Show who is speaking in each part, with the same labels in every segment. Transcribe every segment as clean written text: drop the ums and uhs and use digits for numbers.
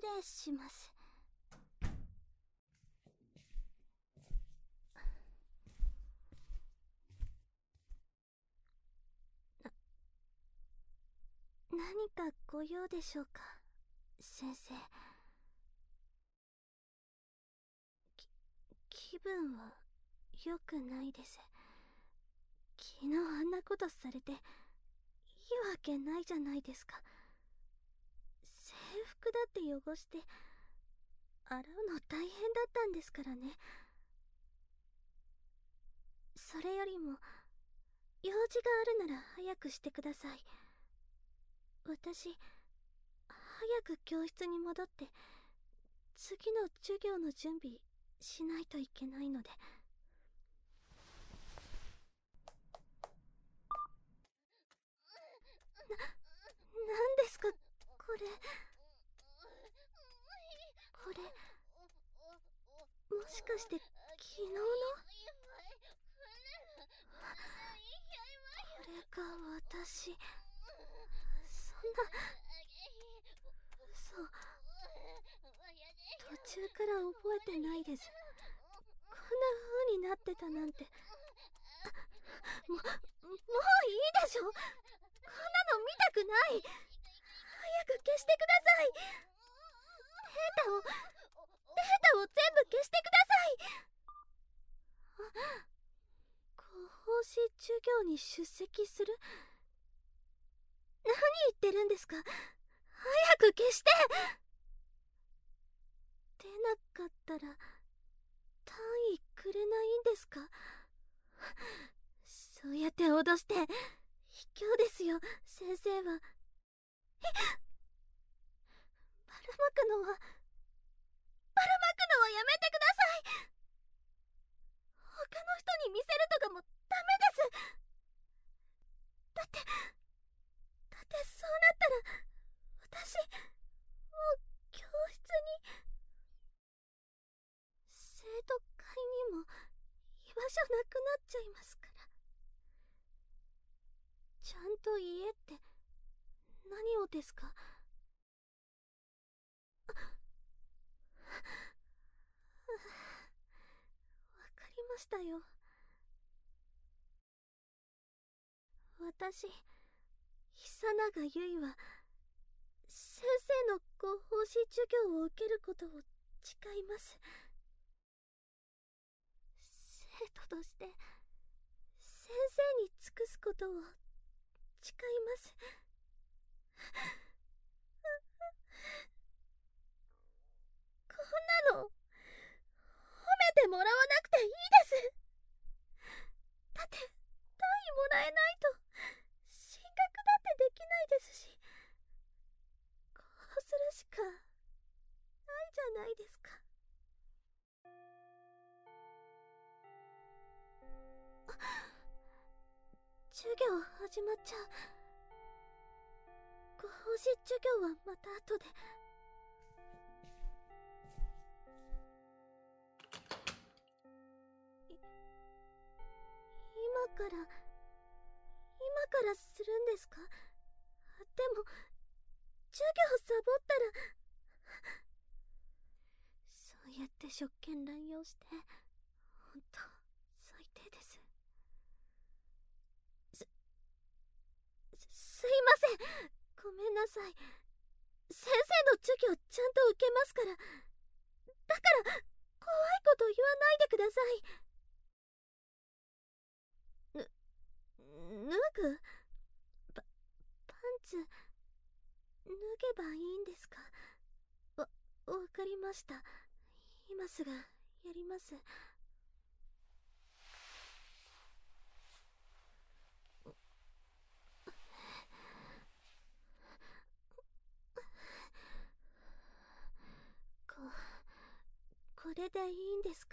Speaker 1: 礼します。何かご用でしょうか、先生。気分は良くないです。昨日あんなことされていいわけないじゃないですか。制服だって汚して洗うの大変だったんですからね。それよりも用事があるなら早くしてください。私、早く教室に戻って次の授業の準備しないといけないので。なんですかこれ。これ、もしかして昨日の。これが私。そんな嘘。途中から覚えてないです。こんな風になってたなんて。もういいでしょ。こんなの見たくない。早く消してください。データを全部消してください。広報誌授業に出席する。何言ってるんですか。早く消して。出なかったら単位くれないんですか。そうやって脅して卑怯ですよ、先生は。ばらまくのはやめてください。他の人に見せるとかもダメです。だってそうなったら私もう教室に、生徒会にも居場所なくなっちゃいますから。ちゃんと言えって何をですか。わかりましたよ。私、久永結衣は先生の広報誌授業を受けることを誓います。生徒として先生に尽くすことを誓います。こんなの褒めてもらわなくていいです。だって単位もらえないと進学だってできないですし、こうするしかないじゃないですか。授業始まっちゃう。ご奉仕授業はまた後で。今からするんですか。でも授業サボったら。そうやって職権乱用して本当最低です。すいません、ごめんなさい。先生の授業ちゃんと受けますから。だから怖いこと言わないでください。脱ぐ？パンツ脱げばいいんですか。わかりました。今すぐやります。これでいいんですか。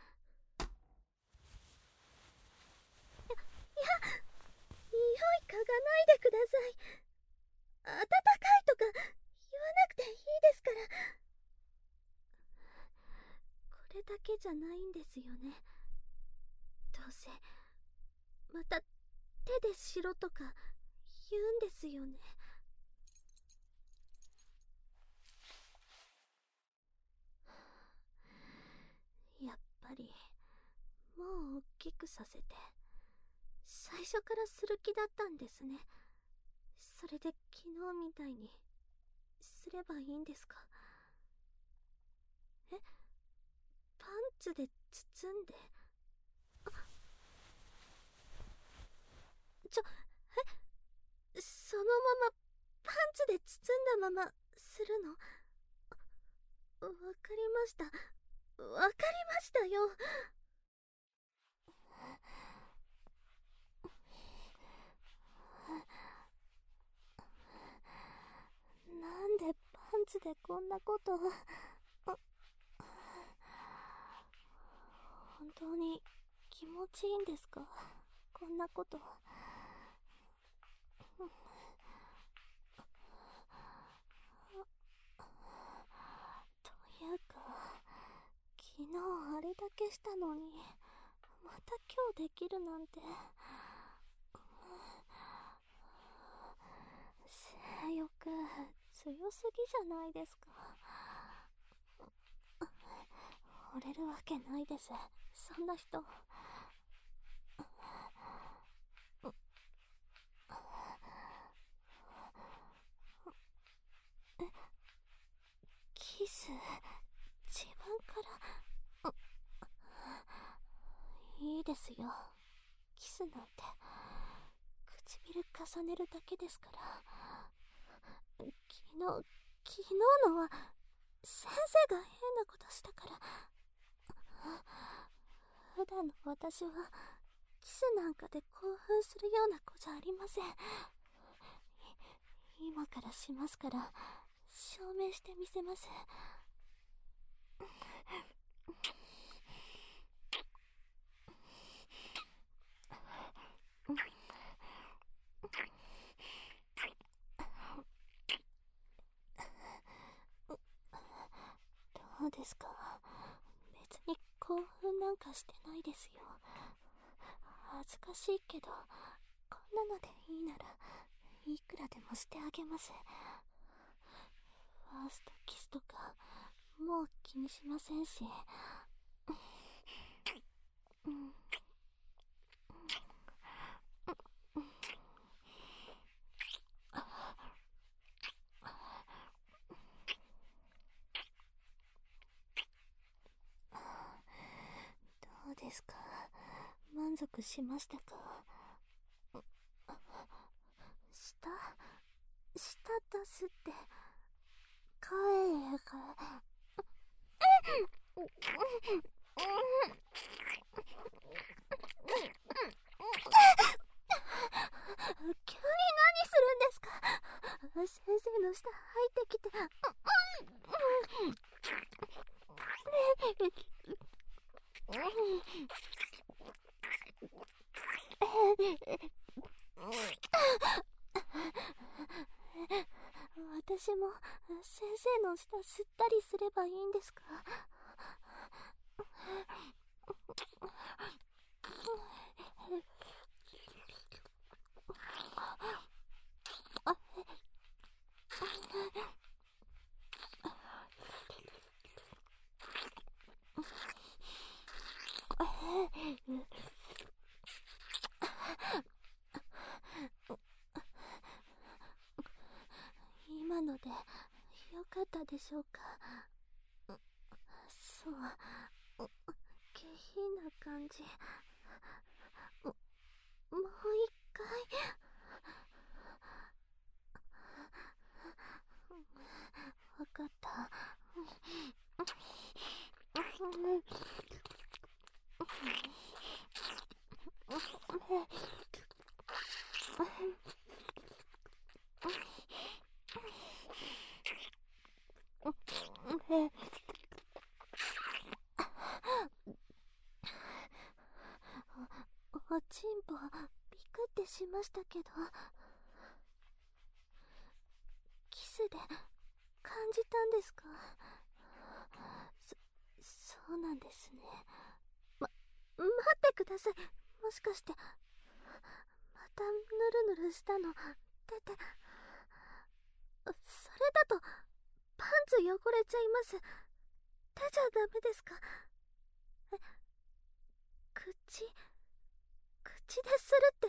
Speaker 1: いや、匂い嗅がないでください。暖かいとか言わなくていいですから。これだけじゃないんですよね。どうせまた手でしろとか言うんですよね。 を大きくさせて、最初からする気だったんですね。それで昨日みたいにすればいいんですか？え、パンツで包んで？そのままパンツで包んだままするの？わかりました。わかりましたよ。なんでパンツでこんなこと。本当に気持ちいいんですか？こんなこと。というか、昨日あれだけしたのに、また今日できるなんて。性欲強すぎじゃないですか。惚れるわけないです、そんな人。キス、自分から。いいですよ、キスなんて唇重ねるだけですから。昨日のは先生が変なことしたから。普段の私はキスなんかで興奮するような子じゃありません。今からしますから、証明してみせます。どうですか？別に興奮なんかしてないですよ。恥ずかしいけど、こんなのでいいならいくらでもしてあげます。ファーストキスとかもう気にしませんし。どうですか？満足しましたか？舌出すって声が。急に何するんですか？先生の舌入ってきて。私も先生の舌吸ったりすればいいんですか？今のでよかったでしょうか？そう、下品な感じ。もう一回。わかった。おちんぽビクってしましたけど、キスで感じたんですか？そうなんですね。待ってください。もしかしてまたぬるぬるしたの出て。それだとパンツ汚れちゃいます。手じゃダメですか？ 口でするって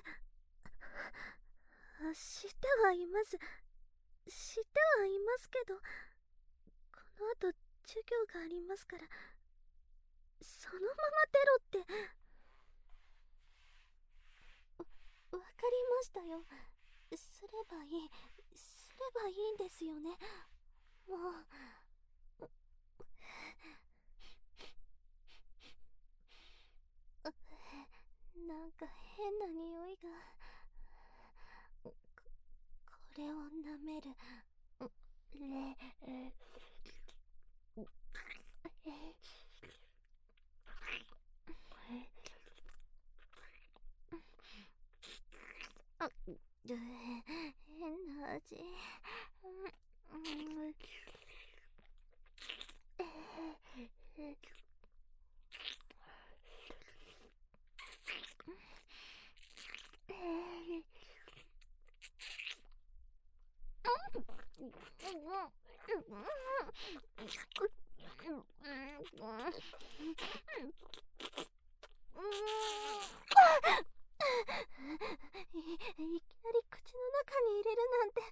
Speaker 1: 知ってはいます。知ってはいますけど、この後授業がありますから、そのまま出ろって。わかりましたよ。すればいいんですよね。もう。なんか変な匂いが。これを舐める。変な味。いきなり口の中に入れるなんて。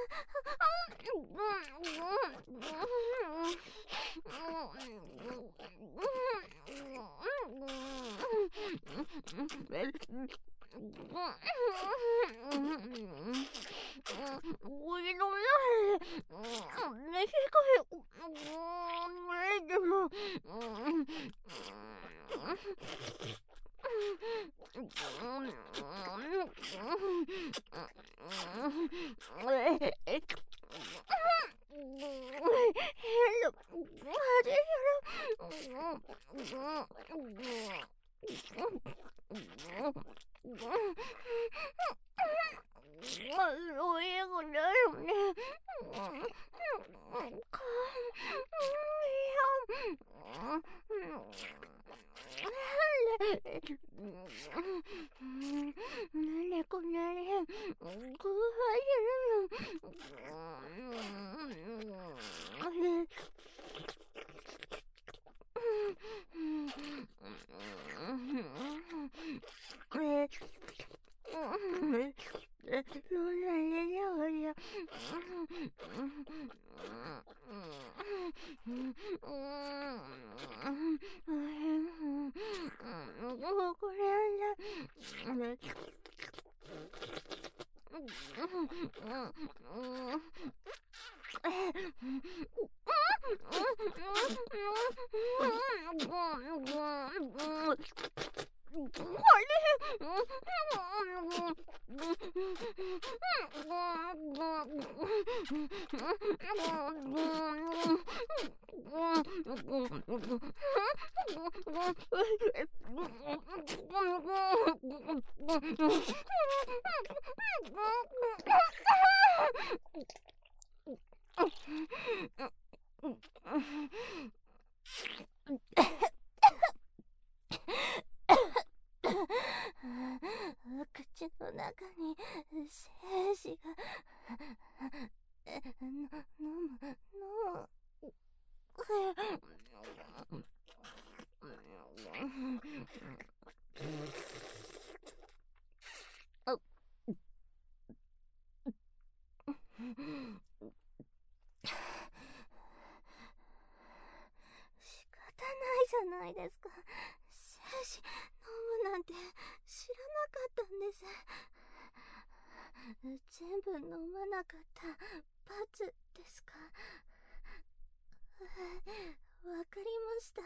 Speaker 1: 口の中に精子が。飲む。仕方ないじゃないですか。精子飲むなんて知らなかったんです。全部飲まなかった罰ですか。わかりました。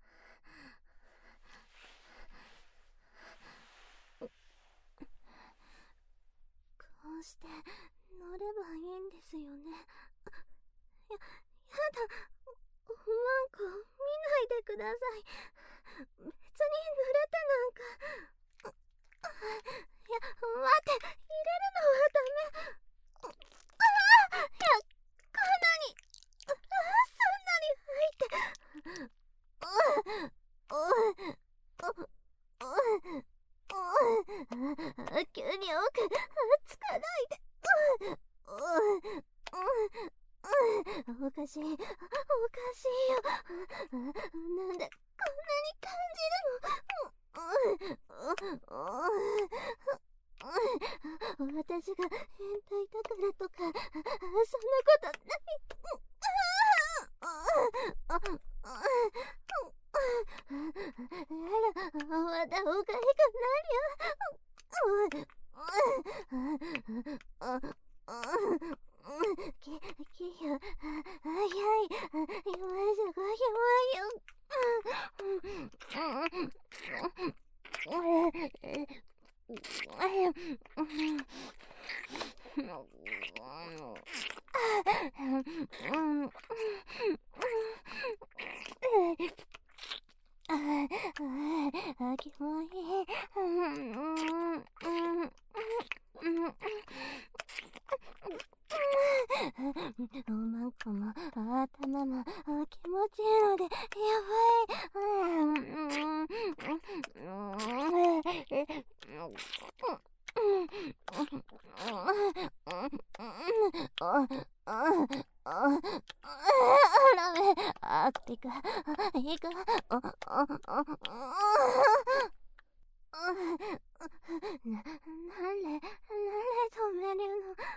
Speaker 1: こうして乗ればいいんですよね。やだ。マンコ、見ないでください。別に濡れてなんか。いや、待って、入れるのはダメ。こんなに、そんなに入って。急に奥つかないで。おかしいよ。なんでこんなに感じるの。 私が変態だからとかそんなことない。まだおかゆくなるよ。きよ、早い、今すごいよ。キモい。おまんこも頭も気持ちいいのでやばい。なんで止めるの。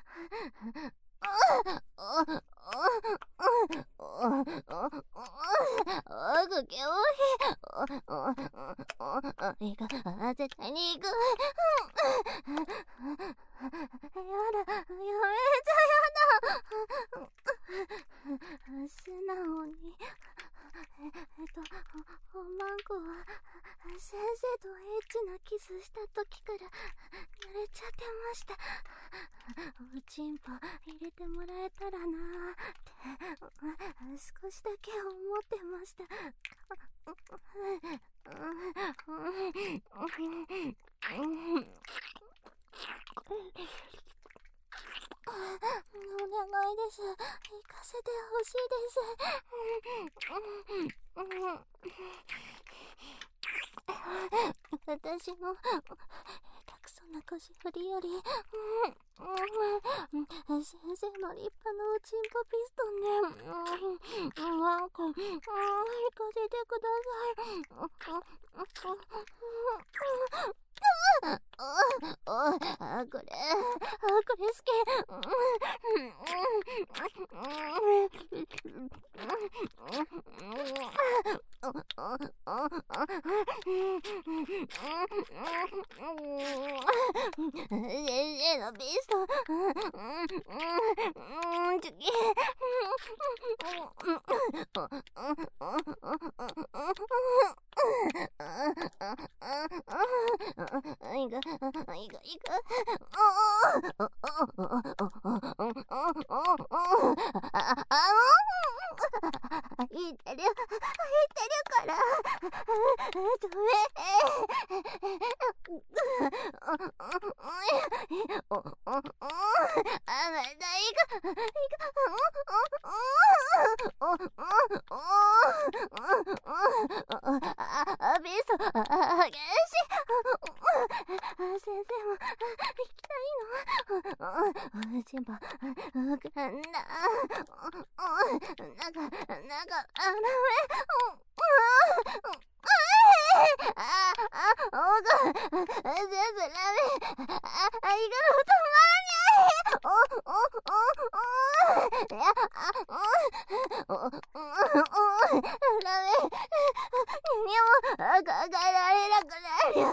Speaker 1: 絶対に行く。やだ、やめちゃやだ。素直におまんこは先生とエッチなキスした時から濡れちゃってました。おちんぽ入れてもらえたらなーって少しだけ思ってました。お願いです。行かせてほしいです。私も下手くそな腰振りより先生の立派なおちんぽピストンでなんか行かせてください。これ好き。先生のビストチュキ言ってるからダメ。ビスト激しい。先生も行きたいの。チンポ浮かんだ。なんかダメ。全然ダメ。止まらない。ダメ。何も考えられなくなるよ。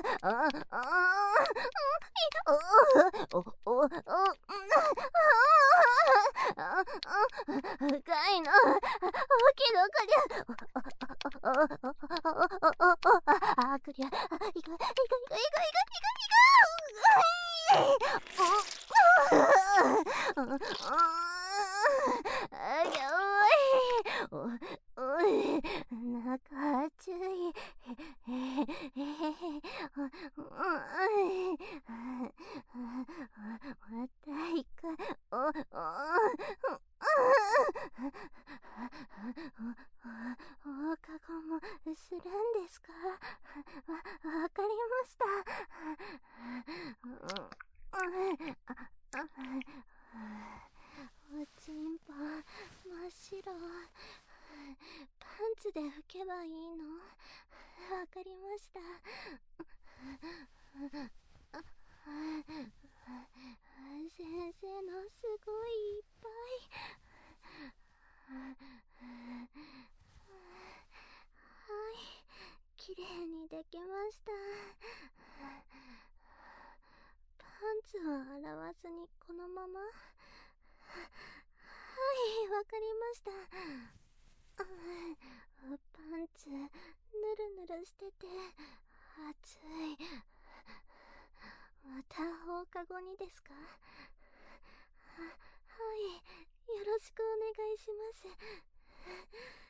Speaker 1: 深いの。起きろくりゃ。くりゃ。行く。中注意。また行く。放課後もするんですか？わかりました。おちんぽ真っ白。パンツで拭けばいいの？ わかりました。先生のすごいいっぱい。はい、きれいにできました。パンツは洗わずにこのまま。はい、わかりました。パンツぬるぬるしてて暑い。また放課後にですか？はい、よろしくお願いします。